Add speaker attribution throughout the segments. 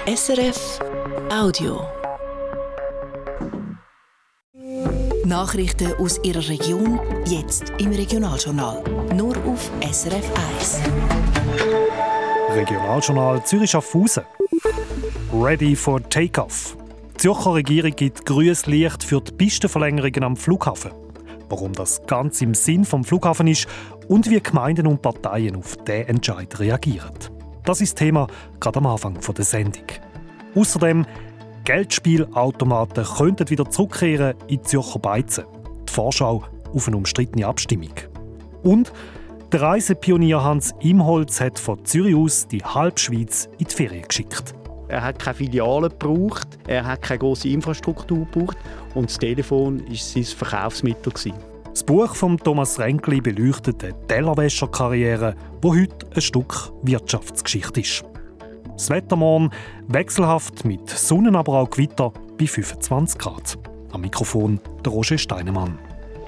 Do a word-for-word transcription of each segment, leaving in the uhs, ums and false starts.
Speaker 1: S R F Audio. Nachrichten aus Ihrer Region, jetzt im Regionaljournal. Nur auf S R F eins.
Speaker 2: Regionaljournal Zürich-Schaffhausen. Ready for Takeoff. Die Zürcher Regierung gibt grünes Licht für die Pistenverlängerungen am Flughafen. Warum das ganz im Sinn vom Flughafen ist und wie Gemeinden und Parteien auf diesen Entscheid reagieren. Das ist das Thema gerade am Anfang der Sendung. Außerdem, Geldspielautomaten könnten wieder zurückkehren in die Zürcher Beizen. Die Vorschau auf eine umstrittene Abstimmung. Und der Reisepionier Hans Imholz hat von Zürich aus die halbe Schweiz in die Ferien geschickt.
Speaker 3: Er hat keine Filialen gebraucht, er hat keine grosse Infrastruktur gebraucht und das Telefon war sein Verkaufsmittel.
Speaker 2: Das Buch von Thomas Ränkli beleuchtet eine Tellerwäscher-Karriere, die heute ein Stück Wirtschaftsgeschichte ist. Das Wetter morgen wechselhaft mit Sonne, aber auch Gewitter bei fünfundzwanzig Grad. Am Mikrofon der Roger Steinemann.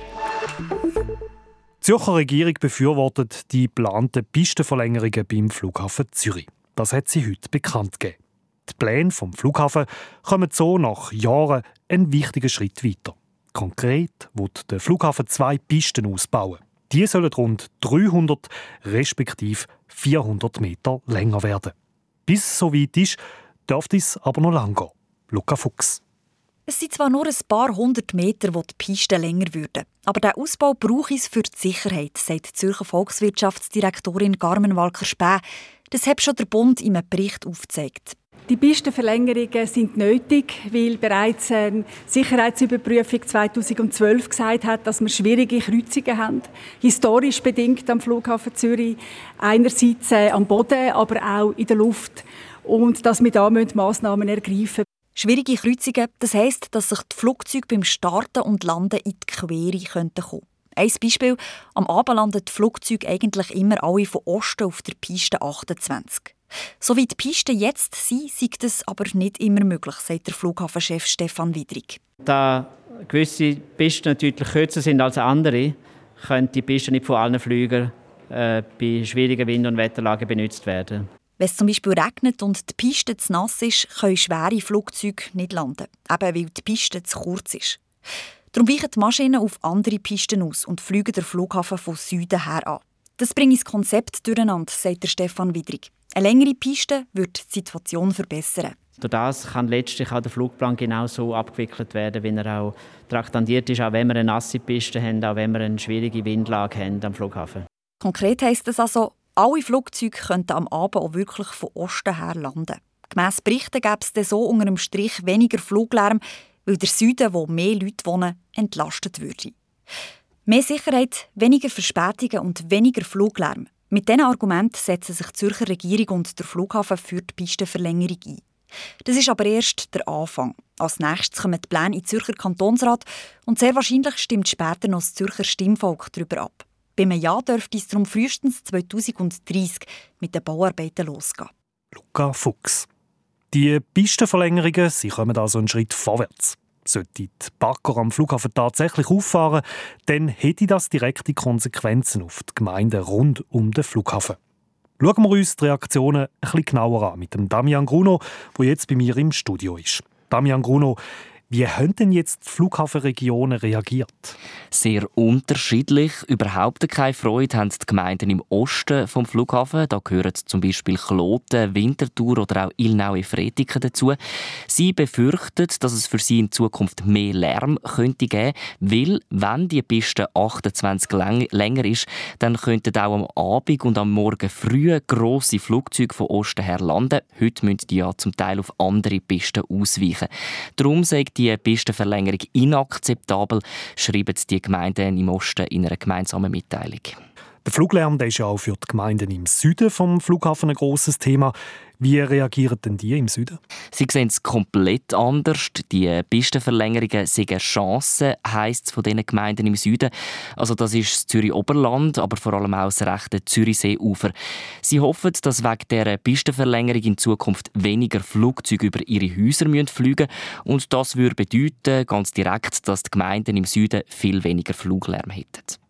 Speaker 2: Die Zürcher Regierung befürwortet die geplanten Pistenverlängerungen beim Flughafen Zürich. Das hat sie heute bekannt gegeben. Die Pläne vom Flughafen kommen so nach Jahren einen wichtigen Schritt weiter. Konkret wird der Flughafen zwei Pisten ausbauen. Die sollen rund dreihundert respektive vierhundert Meter länger werden. Bis es so weit ist, dürfte es aber noch lang gehen. Luca Fuchs.
Speaker 4: Es sind zwar nur ein paar hundert Meter, wo die Pisten länger würden. Aber der Ausbau brauche es für die Sicherheit, sagt die Zürcher Volkswirtschaftsdirektorin Carmen Walker-Späh. Das hat schon der Bund in einem Bericht aufgezeigt.
Speaker 5: Die Pistenverlängerungen sind nötig, weil bereits eine Sicherheitsüberprüfung zweitausendzwölf gesagt hat, dass wir schwierige Kreuzungen haben. Historisch bedingt am Flughafen Zürich. Einerseits am Boden, aber auch in der Luft. Und dass wir da Massnahmen ergreifen müssen.
Speaker 4: Schwierige Kreuzungen, das heisst, dass sich die Flugzeuge beim Starten und Landen in die Quere kommen könnten. Ein Beispiel: Am Abend landen die Flugzeuge eigentlich immer alle von Osten auf der Piste achtundzwanzig. So wie die Pisten jetzt sind, sei das aber nicht immer möglich, sagt der Flughafenchef Stefan Widrig.
Speaker 6: Da gewisse Pisten natürlich kürzer sind als andere, können die Pisten nicht von allen Fliegern äh, bei schwierigen Wind- und Wetterlagen benutzt werden.
Speaker 4: Wenn es zum Beispiel regnet und die Piste zu nass ist, können schwere Flugzeuge nicht landen, eben weil die Piste zu kurz ist. Darum weichen die Maschinen auf andere Pisten aus und fliegen den Flughafen von Süden her an. Das bringt das Konzept durcheinander, sagt der Stefan Widrig. Eine längere Piste würde die Situation verbessern.
Speaker 6: Durch das kann letztlich auch der Flugplan genau so abgewickelt werden, wie er auch traktandiert ist, auch wenn wir eine nasse Piste haben, auch wenn wir eine schwierige Windlage haben am Flughafen.
Speaker 4: Konkret heisst das also, alle Flugzeuge könnten am Abend auch wirklich von Osten her landen. Gemäss Berichten gäbe es dann so unter dem Strich weniger Fluglärm, weil der Süden, wo mehr Leute wohnen, entlastet würde. Mehr Sicherheit, weniger Verspätungen und weniger Fluglärm. Mit diesen Argumenten setzen sich die Zürcher Regierung und der Flughafen für die Pistenverlängerung ein. Das ist aber erst der Anfang. Als nächstes kommen die Pläne in den Zürcher Kantonsrat und sehr wahrscheinlich stimmt später noch das Zürcher Stimmvolk darüber ab. Beim Ja dürfte es darum frühestens zweitausenddreissig mit den Bauarbeiten losgehen.
Speaker 2: Luca Fuchs. Die Pistenverlängerungen, sie kommen also einen Schritt vorwärts. Sollte die Bagger am Flughafen tatsächlich auffahren, dann hätte das direkte Konsequenzen auf die Gemeinden rund um den Flughafen. Schauen wir uns die Reaktionen ein bisschen genauer an mit dem Damian Gruno, der jetzt bei mir im Studio ist. Damian Gruno, wie haben denn jetzt die Flughafenregionen reagiert?
Speaker 7: Sehr unterschiedlich. Überhaupt keine Freude haben die Gemeinden im Osten vom Flughafen. Da gehören zum Beispiel Kloten, Winterthur oder auch Ilnau-Efretiken dazu. Sie befürchten, dass es für sie in Zukunft mehr Lärm könnte geben, weil, wenn die Piste achtundzwanzig lang, länger ist, dann könnten auch am Abend und am Morgen früh grosse Flugzeuge von Osten her landen. Heute müssen die ja zum Teil auf andere Pisten ausweichen. Darum sagt die Pistenverlängerung inakzeptabel, schreiben die Gemeinden im Osten in einer gemeinsamen Mitteilung.
Speaker 2: Der Fluglärm der ist ja auch für die Gemeinden im Süden vom Flughafen ein grosses Thema. Wie reagieren denn die im Süden?
Speaker 7: Sie sehen es komplett anders. Die Pistenverlängerungen sind eine Chance, heisst es von diesen Gemeinden im Süden. Also das ist das Zürich-Oberland, aber vor allem auch das rechte Zürichseeufer. Sie hoffen, dass wegen dieser Pistenverlängerung in Zukunft weniger Flugzeuge über ihre Häuser fliegen müssen. Und das würde bedeuten, ganz direkt, dass die Gemeinden im Süden viel weniger Fluglärm hätten.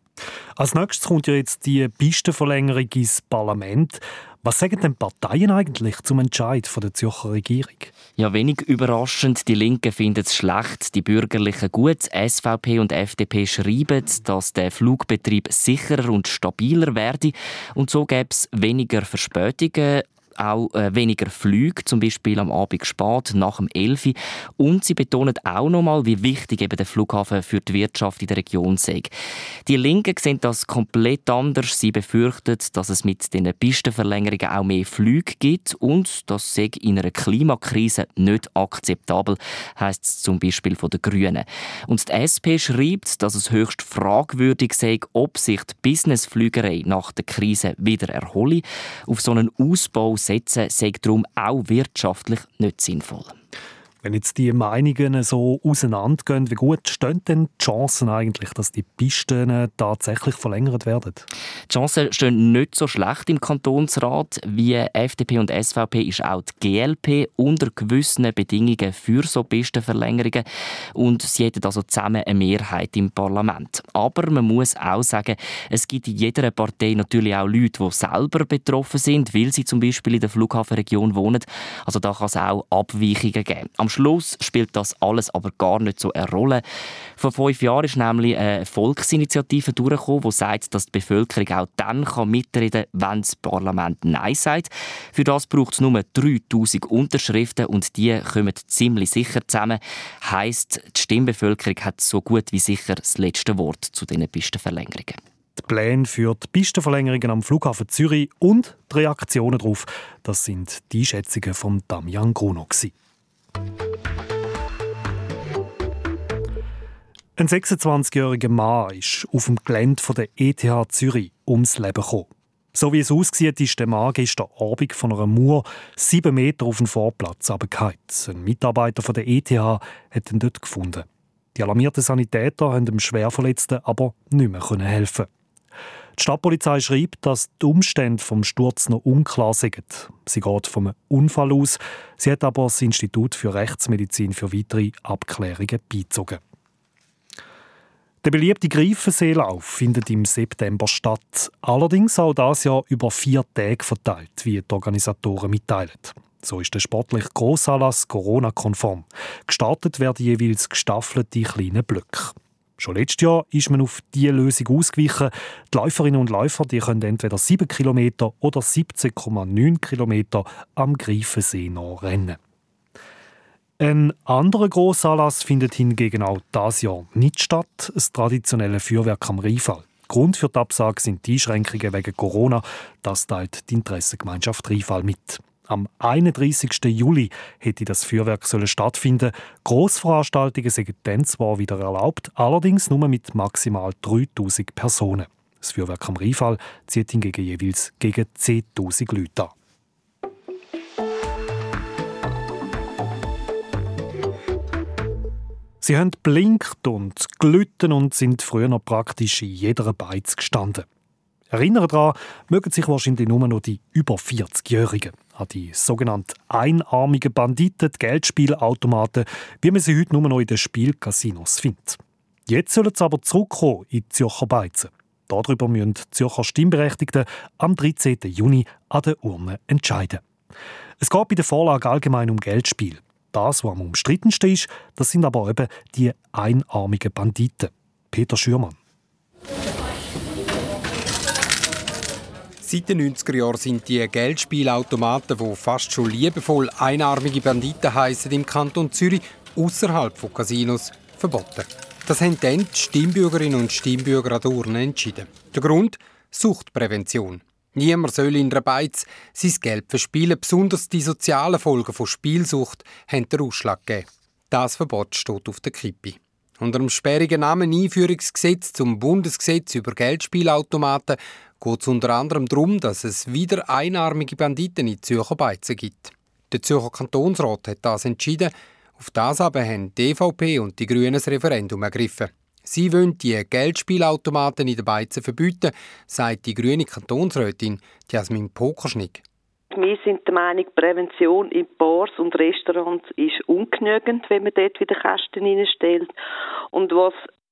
Speaker 2: Als nächstes kommt ja jetzt die Pistenverlängerung ins Parlament. Was sagen denn Parteien eigentlich zum Entscheid von der Zürcher Regierung?
Speaker 7: Ja, wenig überraschend. Die Linken finden es schlecht, die Bürgerlichen gut. S V P und F D P schreiben, dass der Flugbetrieb sicherer und stabiler werde. Und so gäbe es weniger Verspätungen, auch äh, weniger Flüge, zum Beispiel am Abend spät, nach dem elf Uhr. Und sie betonen auch nochmal, wie wichtig eben der Flughafen für die Wirtschaft in der Region sei. Die Linken sehen das komplett anders. Sie befürchten, dass es mit den Pistenverlängerungen auch mehr Flüge gibt und das sei in einer Klimakrise nicht akzeptabel, heisst es zum Beispiel von den Grünen. Und die S P schreibt, dass es höchst fragwürdig sei, ob sich die Businessflügerei nach der Krise wieder erhole. Auf so einen Ausbau setzen sei darum auch wirtschaftlich nicht sinnvoll.
Speaker 2: Wenn jetzt die Meinungen so auseinandergehen, wie gut stehen denn die Chancen eigentlich, dass die Pisten tatsächlich verlängert werden?
Speaker 7: Die Chancen stehen nicht so schlecht im Kantonsrat. Wie F D P und S V P ist auch die G L P unter gewissen Bedingungen für so Pistenverlängerungen. Und sie hätten also zusammen eine Mehrheit im Parlament. Aber man muss auch sagen, es gibt in jeder Partei natürlich auch Leute, die selber betroffen sind, weil sie zum Beispiel in der Flughafenregion wohnen. Also da kann es auch Abweichungen geben. Am Schluss spielt das alles aber gar nicht so eine Rolle. Vor fünf Jahren ist nämlich eine Volksinitiative durchgekommen, die sagt, dass die Bevölkerung auch dann mitreden kann, wenn das Parlament Nein sagt. Für das braucht es nur dreitausend Unterschriften und die kommen ziemlich sicher zusammen. Heisst, die Stimmbevölkerung hat so gut wie sicher das letzte Wort zu diesen Pistenverlängerungen.
Speaker 2: Die Pläne für die Pistenverlängerungen am Flughafen Zürich und die Reaktionen darauf, das sind die Einschätzungen von Damian Gruno. Ein sechsundzwanzigjähriger Mann ist auf dem Gelände der E T H Zürich ums Leben gekommen. So wie es aussieht, ist der Mann gestern Abend von einer Mauer sieben Meter auf den Vorplatz runtergefallen. Ein Mitarbeiter von der E T H hat ihn dort gefunden. Die alarmierten Sanitäter haben dem Schwerverletzten aber nicht mehr helfen. Die Stadtpolizei schreibt, dass die Umstände des Sturzes noch unklar sind. Sie geht vom Unfall aus. Sie hat aber das Institut für Rechtsmedizin für weitere Abklärungen beizogen. Der beliebte Greifenseelauf findet im September statt. Allerdings auch dieses Jahr über vier Tage verteilt, wie die Organisatoren mitteilen. So ist der sportliche Grossanlass Corona-konform. Gestartet werden jeweils gestaffelte kleine Blöcke. Schon letztes Jahr ist man auf diese Lösung ausgewichen. Die Läuferinnen und Läufer die können entweder sieben Kilometer oder siebzehn Komma neun Kilometer am Greifensee noch rennen. Ein anderer Grossanlass findet hingegen auch dieses Jahr nicht statt, das traditionelle Feuerwerk am Rheinfall. Grund für die Absage sind die Einschränkungen wegen Corona. Das teilt die Interessengemeinschaft Rheinfall mit. Am einunddreissigsten Juli hätte das Feuerwerk stattfinden sollen. Grossveranstaltungen sind dann zwar wieder erlaubt, allerdings nur mit maximal dreitausend Personen. Das Feuerwerk am Rheinfall zieht hingegen jeweils gegen zehntausend Leute an. Sie haben blinkt und glütten und sind früher noch praktisch in jeder Beiz gestanden. Erinnern daran mögen sich wahrscheinlich nur noch die über vierzigjährigen an die sogenannten einarmigen Banditen, die Geldspielautomaten, wie man sie heute nur noch in den Spielcasinos findet. Jetzt sollen sie aber zurückkommen in die Zürcher Beizen. Darüber müssen die Zürcher Stimmberechtigten am dreizehnten Juni an der Urne entscheiden. Es geht bei der Vorlage allgemein um Geldspiel. Das, was am umstrittensten ist, das sind aber eben die einarmigen Banditen. Peter Schürmann.
Speaker 8: Seit den neunziger Jahren sind die Geldspielautomaten, die fast schon liebevoll einarmige Banditen heissen, im Kanton Zürich außerhalb von Casinos verboten. Das haben dann die Stimmbürgerinnen und Stimmbürger an der Urne entschieden. Der Grund? Suchtprävention. Niemand soll in der Beiz sein Geld verspielen. Besonders die sozialen Folgen von Spielsucht haben den Ausschlag gegeben. Das Verbot steht auf der Kippe. Unter dem sperrigen Namen Einführungsgesetz zum Bundesgesetz über Geldspielautomaten geht es unter anderem darum, dass es wieder einarmige Banditen in Zürcher Beizen gibt. Der Zürcher Kantonsrat hat das entschieden. Auf das aber haben die E V P und die Grünen das Referendum ergriffen. Sie wollen die Geldspielautomaten in den Beizen verbieten, sagt die grüne Kantonsrätin Jasmin Pokerschnick.
Speaker 9: Wir sind der Meinung, Prävention in Bars und Restaurants ist ungenügend, wenn man dort wieder Kästen reinstellt. Und was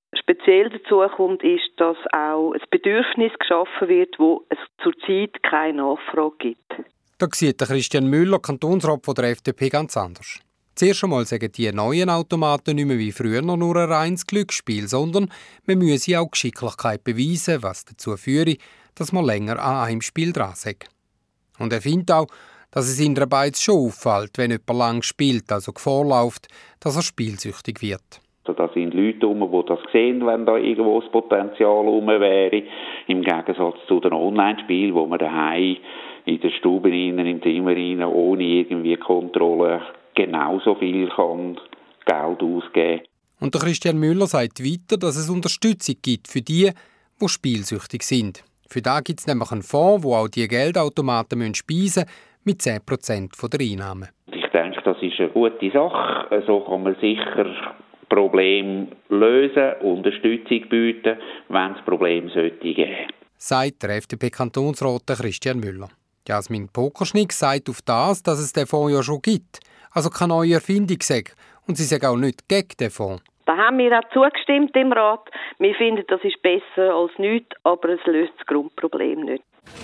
Speaker 9: Speziell dazu kommt, ist, dass auch ein Bedürfnis geschaffen wird, wo es zurzeit keine Nachfrage gibt.
Speaker 8: Da sieht Christian Müller, Kantonsrat von der F D P, ganz anders. Zuerst einmal sagen die neuen Automaten nicht mehr wie früher nur ein reines Glücksspiel, sondern man müsse auch Geschicklichkeit beweisen, was dazu führe, dass man länger an einem Spiel dran sei. Und er findet auch, dass es in der Beiz schon auffällt, wenn jemand lang spielt, also Gefahr läuft, dass er spielsüchtig wird.
Speaker 10: Da sind Leute herum, die das sehen, wenn da irgendwo das Potenzial herum wäre. Im Gegensatz zu den Online-Spielen, wo man daheim in der Stube rein, im Zimmer rein, ohne irgendwie Kontrolle genauso viel kann Geld ausgeben. Und
Speaker 8: der Christian Müller sagt weiter, dass es Unterstützung gibt für die, die spielsüchtig sind. Für da gibt es nämlich einen Fonds, wo auch die Geldautomaten speisen müssen, mit zehn Prozent der Einnahmen.
Speaker 10: Ich denke, das ist eine gute Sache. So kann man sicher Problem lösen, Unterstützung bieten, wenn es Probleme sollte geben.
Speaker 8: Sagt der F D P-Kantonsrat Christian Müller. Jasmin Pokerschnick sagt auf das, dass es den Fonds ja schon gibt. Also keine neue Erfindung sei. Und sie sagen auch nicht gegen den Fonds.
Speaker 9: Da haben wir auch zugestimmt im Rat. Wir finden, das ist besser als nichts, aber es löst das Grundproblem nicht.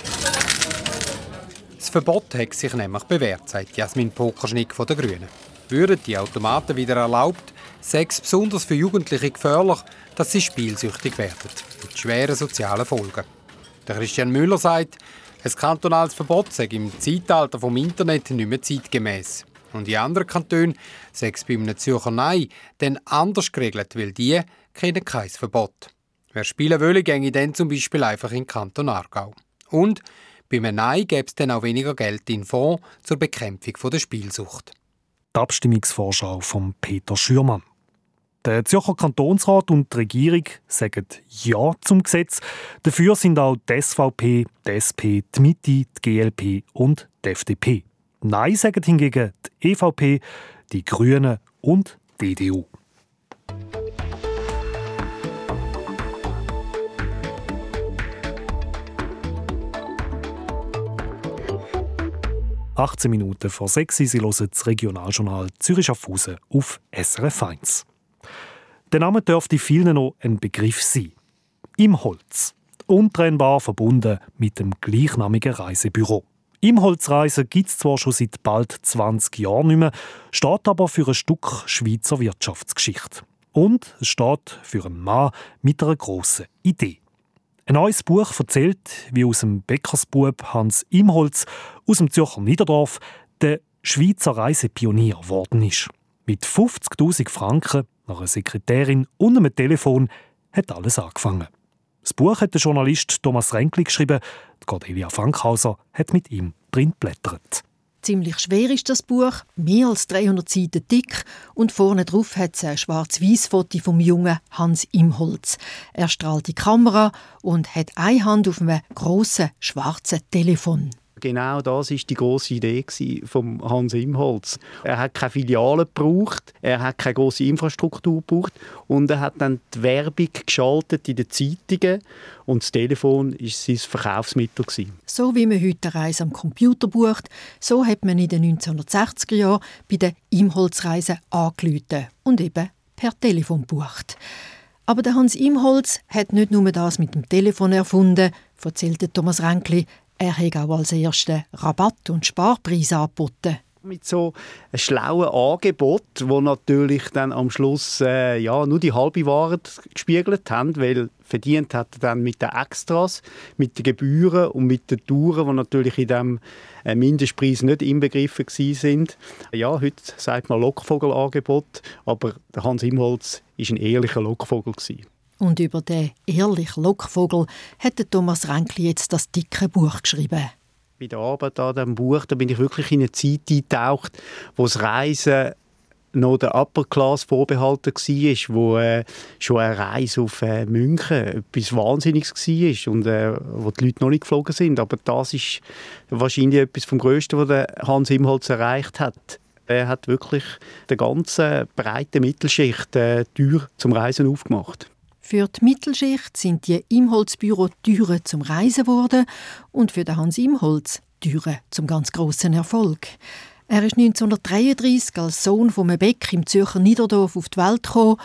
Speaker 8: Das Verbot hat sich nämlich bewährt, sagt Jasmin Pokerschnick von den Grünen. Würden die Automaten wieder erlaubt, sei es besonders für Jugendliche gefährlich, dass sie spielsüchtig werden, mit schweren sozialen Folgen. Der Christian Müller sagt, ein kantonales Verbot sei im Zeitalter vom Internet nicht mehr zeitgemäß. Und in anderen Kantonen sei es bei einem Zürcher Nein dann anders geregelt, weil die kennen kein Verbot. Wer spielen will, ginge dann zum Beispiel einfach in den Kanton Aargau. Und bei einem Nein gäbe es dann auch weniger Geld in den Fonds zur Bekämpfung der Spielsucht.
Speaker 2: Die Abstimmungsvorschau von Peter Schürmann. Der Zürcher Kantonsrat und die Regierung sagen Ja zum Gesetz. Dafür sind auch die S V P, die S P, die Mitte, die G L P und die F D P. Nein sagen hingegen die E V P, die Grünen und die E D U. achtzehn Minuten vor sechs Uhr, Sie hören das Regionaljournal Zürich-Schaffhausen auf S R F eins. Der Name dürfte vielen noch ein Begriff sein. Imholz. Untrennbar verbunden mit dem gleichnamigen Reisebüro. Imholz-Reisen gibt es zwar schon seit bald zwanzig Jahren nicht mehr, steht aber für ein Stück Schweizer Wirtschaftsgeschichte. Und es steht für einen Mann mit einer grossen Idee. Ein neues Buch erzählt, wie aus dem Bäckersbub Hans Imholz aus dem Zürcher Niederdorf der Schweizer Reisepionier geworden ist. Mit fünfzigtausend Franken, einer Sekretärin und einem Telefon hat alles angefangen. Das Buch hat der Journalist Thomas Ränkli geschrieben, die Cordelia Fankhauser hat mit ihm drin geblättert.
Speaker 11: Ziemlich schwer ist das Buch, mehr als dreihundert Seiten dick, und vorne drauf hat es ein Schwarz-Weiß-Foto vom jungen Hans Imholz. Er strahlt die Kamera und hat eine Hand auf einem grossen schwarzen Telefon.
Speaker 3: Genau das war die grosse Idee von Hans Imholz. Er hat keine Filialen gebraucht, er hat keine grosse Infrastruktur gebraucht und er hat dann die Werbung geschaltet in den Zeitungen und das Telefon war sein Verkaufsmittel.
Speaker 11: So wie man heute eine Reise am Computer bucht, so hat man in den neunzehnhundertsechziger Jahren bei den Imholz-Reisen angerufen und eben per Telefon gebucht. Aber der Hans Imholz hat nicht nur das mit dem Telefon erfunden, erzählte Thomas Ränkli. Er hat auch als erster Rabatt- und Sparpreise angeboten.
Speaker 3: Mit so einem schlauen Angebot, wo natürlich dann am Schluss äh, ja, nur die halbe Wahrheit gespiegelt haben, weil verdient hat er dann mit den Extras, mit den Gebühren und mit den Touren, die natürlich in diesem äh, Mindestpreis nicht inbegriffen waren. Ja, heute sagt man Lockvogelangebot, aber der Hans Imholz war ein ehrlicher Lockvogel.
Speaker 11: Und über den ehrlichen Lockvogel hat Thomas Ränkli jetzt das dicke Buch geschrieben.
Speaker 3: Bei der Arbeit an diesem Buch da bin ich wirklich in eine Zeit eingetaucht, wo das Reisen noch der Upper Class vorbehalten war, wo äh, schon eine Reise auf äh, München etwas Wahnsinniges war und äh, wo die Leute noch nicht geflogen sind. Aber das ist wahrscheinlich etwas vom Größten, was der Hans Imholz erreicht hat. Er hat wirklich der ganzen breiten Mittelschicht äh, die Tür zum Reisen aufgemacht.
Speaker 11: Für die Mittelschicht sind die Imholz-Büro Türen zum Reisen geworden und für den Hans Imholz Türen zum ganz grossen Erfolg. Er ist neunzehnhundertdreiunddreissig als Sohn von einem Bäcker im Zürcher Niederdorf auf die Welt gekommen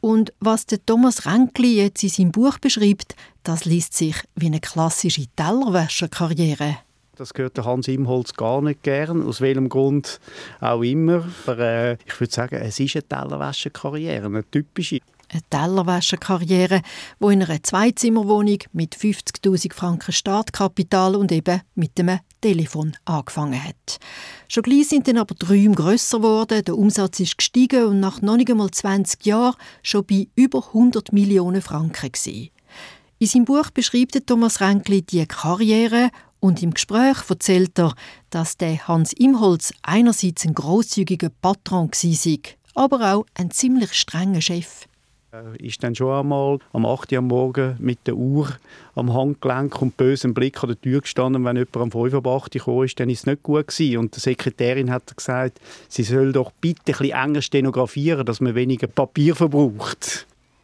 Speaker 11: Und was der Thomas Ränkli jetzt in seinem Buch beschreibt, das liest sich wie eine klassische Tellerwäscherkarriere.
Speaker 3: Das gehört der Hans Imholz gar nicht gern, aus welchem Grund auch immer. Aber äh, ich würde sagen, es ist eine Tellerwäscherkarriere, eine typische.
Speaker 11: Eine Tellerwäscherkarriere, die in einer Zweizimmerwohnung mit fünfzigtausend Franken Startkapital und eben mit einem Telefon angefangen hat. Schon gleich sind dann aber die Räume grösser geworden, der Umsatz ist gestiegen und nach noch nicht einmal zwanzig Jahren schon bei über hundert Millionen Franken gewesen. In seinem Buch beschreibt Thomas Ränkli die Karriere und im Gespräch erzählt er, dass der Hans Imholz einerseits ein grosszügiger Patron war, aber auch ein ziemlich strenger Chef.
Speaker 3: Er ist dann schon einmal am acht Uhr am Morgen mit der Uhr am Handgelenk und bösem Blick an der Tür gestanden. Wenn jemand am fünf Uhr acht Uhr kam, ist, dann ist es nicht gut gewesen. Und der Sekretärin hat gesagt, sie soll doch bitte ein bisschen enger stenografieren, dass man weniger Papier verbraucht.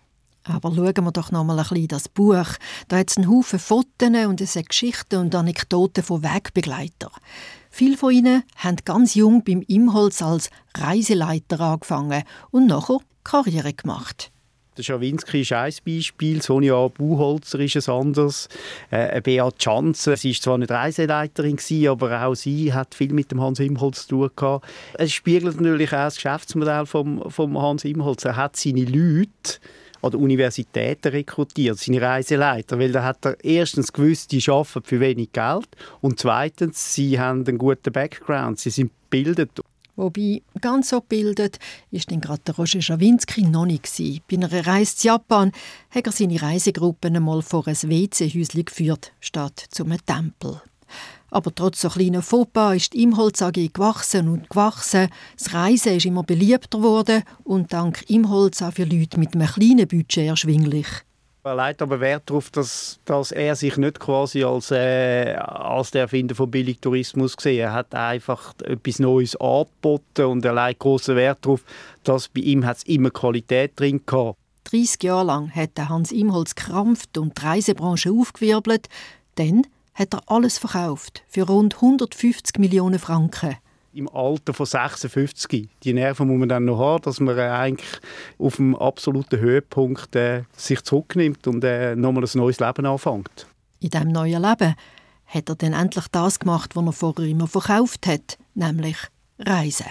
Speaker 11: Aber schauen wir doch noch mal ein bisschen das Buch. Da hat es einen Haufen Fotos und es sind Geschichten und Anekdoten von Wegbegleitern. Viele von ihnen haben ganz jung beim Imholz als Reiseleiter angefangen und nachher Karriere gemacht.
Speaker 3: Der Schawinski ist ein Beispiel, Sonja Buchholzer ist ein anderes, äh, Beat Schanze. Sie war zwar nicht Reiseleiterin, aber auch sie hat viel mit dem Hans Imholz zu tun gehabt. Es spiegelt natürlich auch das Geschäftsmodell vom, vom Hans Imholz. Er hat seine Leute an der Universitäten rekrutiert, seine Reiseleiter, weil da hat er erstens gewusst, die arbeiten für wenig Geld und zweitens, sie haben einen guten Background, sie sind gebildet.
Speaker 11: Wobei, ganz so gebildet ist dann gerade der Roger Schawinski noch nicht gewesen. Bei einer Reise zu Japan hat er seine Reisegruppen einmal vor ein W C-Häuschen geführt, statt zu einem Tempel. Aber trotz so kleiner Fauxpas ist die Imholz A G gewachsen und gewachsen. Das Reisen ist immer beliebter geworden und dank Imholz auch für Leute mit einem kleinen Budget erschwinglich.
Speaker 3: Er legt aber Wert darauf, dass, dass er sich nicht quasi als, äh, als der Erfinder von Billigtourismus gesehen hat. Er hat einfach etwas Neues angeboten und er legt grossen Wert darauf, dass bei ihm hat's immer Qualität drin hatte.
Speaker 11: dreissig Jahre lang hat Hans Imholz gekrampft und die Reisebranche aufgewirbelt. Dann hat er alles verkauft für rund hundertfünfzig Millionen Franken.
Speaker 3: Im Alter von sechsundfünfzig. Die Nerven muss man dann noch haben, dass man äh, eigentlich auf dem absoluten Höhepunkt äh, sich zurücknimmt und äh, nochmal ein neues Leben anfängt.
Speaker 11: In diesem neuen Leben hat er dann endlich das gemacht, was er vorher immer verkauft hat, nämlich Reisen.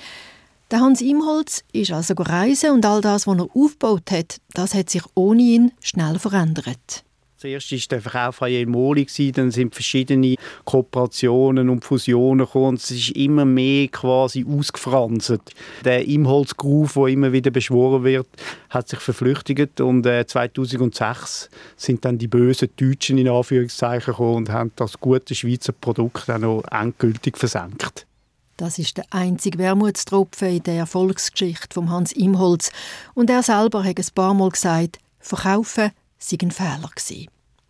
Speaker 11: Der Hans Imholz ist also reisen und all das, was er aufgebaut hat, das hat sich ohne ihn schnell verändert.
Speaker 3: Zuerst war der Verkauf an Jelmoli, dann sind verschiedene Kooperationen und Fusionen gekommen und es ist immer mehr quasi ausgefranst. Der Imholz-Groove, der immer wieder beschworen wird, hat sich verflüchtigt und äh, zweitausendsechs sind dann die bösen Deutschen in Anführungszeichen gekommen und haben das gute Schweizer Produkt dann noch endgültig versenkt.
Speaker 11: Das ist der einzige Wermutstropfen in der Erfolgsgeschichte von Hans Imholz. Und er selber hat ein paar Mal gesagt, verkaufen sei ein Fehler gewesen.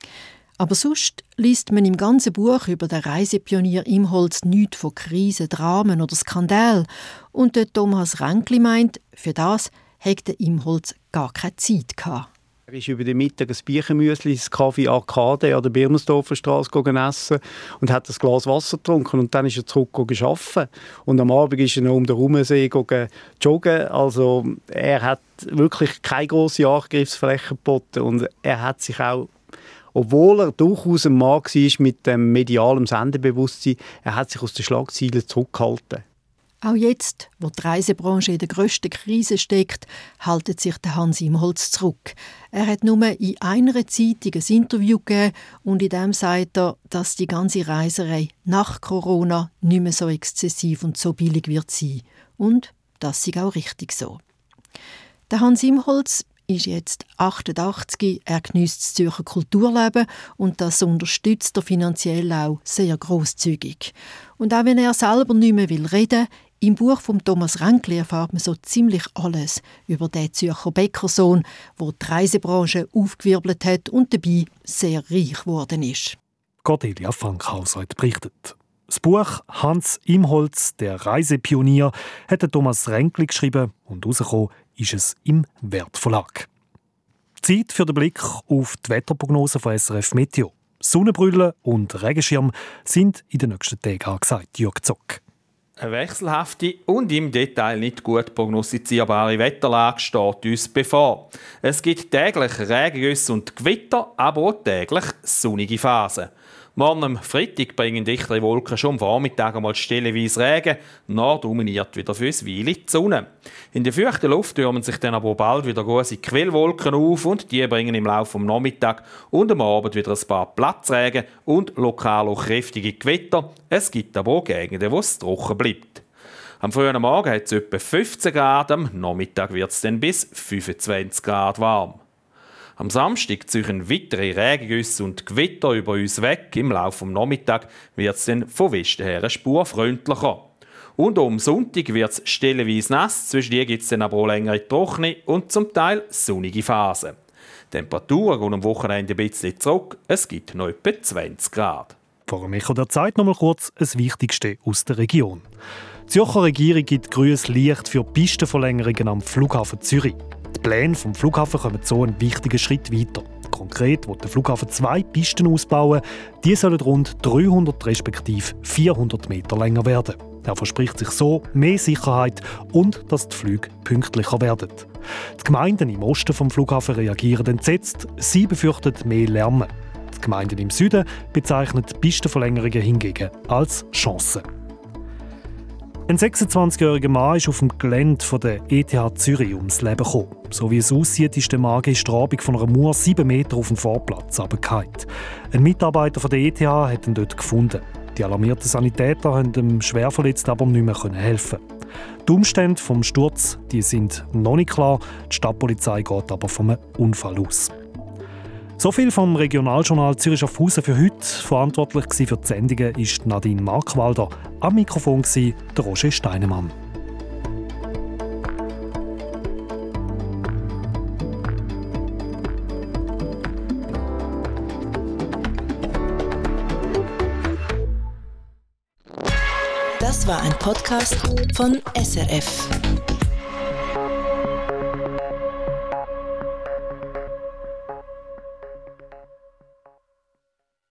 Speaker 11: Aber sonst liest man im ganzen Buch über den Reisepionier Imholz nichts von Krisen, Dramen oder Skandalen. Und der Thomas Ränkli meint, für das hätte Imholz gar keine Zeit gehabt.
Speaker 3: Er ist über den Mittag ein Bierchenmüsli, das Kaffee Arcade an der Birmensdorfer Straße essen und hat ein Glas Wasser getrunken und dann ist er zurück arbeiten. Und am Abend ist er noch um den Rumensee joggen. Also er hat wirklich keine grosse Angriffsfläche geboten und er hat sich auch, obwohl er durchaus ein Mann war mit dem medialen Sendebewusstsein, er hat sich aus den Schlagzeilen zurückgehalten.
Speaker 11: Auch jetzt, wo die Reisebranche in der grössten Krise steckt, haltet sich der Hans Imholz zurück. Er hat nur in einer Zeitung ein Interview gegeben und in dem sagt er, dass die ganze Reiserei nach Corona nicht mehr so exzessiv und so billig wird sein. Und das ist auch richtig so. Der Hans Imholz ist jetzt achtundachtzig, er geniesst das Zürcher Kulturleben und das unterstützt er finanziell auch sehr grosszügig. Und auch wenn er selber nicht mehr reden will, im Buch von Thomas Ränkli erfahrt man so ziemlich alles über den Zürcher Bäckersohn, der die Reisebranche aufgewirbelt hat und dabei sehr reich geworden ist.
Speaker 2: Cordelia Fankhauser hat berichtet. Das Buch «Hans Imholz, der Reisepionier» hat Thomas Ränkli geschrieben und herausgekommen ist es im Werth Verlag. Zeit für den Blick auf die Wetterprognose von S R F Meteo. Sonnenbrille und Regenschirm sind in den nächsten Tagen angesagt. Jörg Zock.
Speaker 12: Eine wechselhafte und im Detail nicht gut prognostizierbare Wetterlage steht uns bevor. Es gibt täglich Regengüsse und Gewitter, aber auch täglich sonnige Phasen. Morgen am Freitag bringen dichtere Wolken schon am Vormittag einmal stellenweise Regen. Dann dominiert wieder für ein Weile die Sonne. In der feuchten Luft türmen sich dann aber bald wieder große Quellwolken auf und die bringen im Laufe des Nachmittags und am Abend wieder ein paar Platzregen und lokal auch kräftige Gewitter. Es gibt aber auch Gegenden, wo es trocken bleibt. Am frühen Morgen hat es etwa fünfzehn Grad, am Nachmittag wird es dann bis fünfundzwanzig Grad warm. Am Samstag ziehen weitere Regengüsse und Gewitter über uns weg. Im Laufe des Nachmittags wird es dann von Westen her spurfreundlicher. Und am Sonntag wird es stellenweise nass. Zwischendurch gibt es dann aber auch längere trockene und zum Teil sonnige Phasen. Die Temperaturen gehen am Wochenende ein bisschen zurück. Es gibt noch etwa zwanzig Grad.
Speaker 2: Vor dem Echo der Zeit noch mal kurz das Wichtigste aus der Region. Die Zürcher Regierung gibt grünes Licht für Pistenverlängerungen am Flughafen Zürich. Die Pläne vom Flughafen kommen so einen wichtigen Schritt weiter. Konkret will der Flughafen zwei Pisten ausbauen. Die sollen rund dreihundert respektive vierhundert Meter länger werden. Er verspricht sich so mehr Sicherheit und dass die Flüge pünktlicher werden. Die Gemeinden im Osten vom Flughafen reagieren entsetzt. Sie befürchten mehr Lärm. Die Gemeinden im Süden bezeichnen die Pistenverlängerungen hingegen als Chance. Ein sechsundzwanzigjähriger Mann ist auf dem Gelände der E T H Zürich ums Leben gekommen. So wie es aussieht, ist der Mann gestern Abend von einer Mauer sieben Meter auf dem Vorplatz runtergefallen. Ein Mitarbeiter der E T H hat ihn dort gefunden. Die alarmierten Sanitäter konnten dem Schwerverletzten aber nicht mehr helfen. Die Umstände des Sturzes die sind noch nicht klar. Die Stadtpolizei geht aber von einem Unfall aus. So viel vom Regionaljournal Zürich-Schaffhausen für heute. Verantwortlich für die Sendungen war Nadine Markwalder. Am Mikrofon war der Roger Steinemann.
Speaker 1: Das war ein Podcast von S R F.